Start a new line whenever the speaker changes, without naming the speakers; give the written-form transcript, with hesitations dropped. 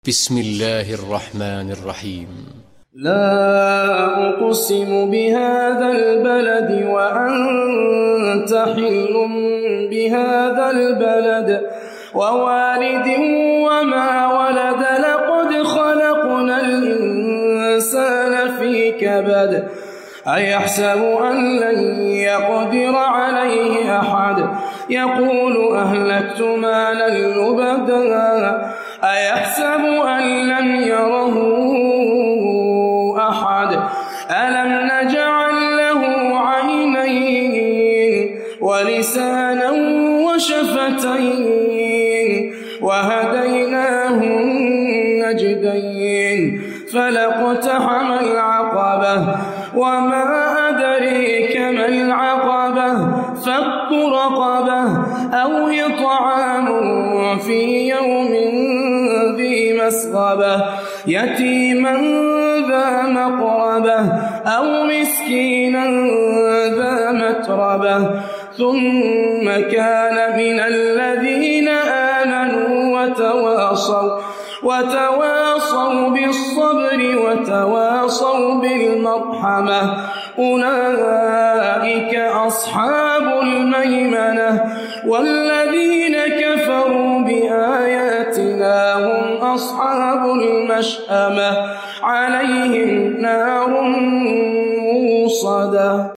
بسم الله الرحمن الرحيم.
لا أقسم بهذا البلد وأنت حل بهذا البلد ووالد وما ولد لقد خلقنا الإنسان في كبد أيحسب أن لن يقدر عليه أحد يقول أهلكت مالا لبدا أيحسب أن لم يره أحد ألم نجعل له عينين ولسانا وشفتين وهديناه النجدين فلاقتحم العقبة وما أدريك ما العقبة فك رقبة أو إطعام في يوم ذي مسغبة يتيما ذا مقربة أو مسكينا ذا متربة ثم كان من الذين آمنوا وتواصوا بالصبر وتواصوا بالمرحمة أولئك أصحاب الميمنة والذين كفروا بآياتنا هم أصحاب المشأمة عليهم نار موصدة.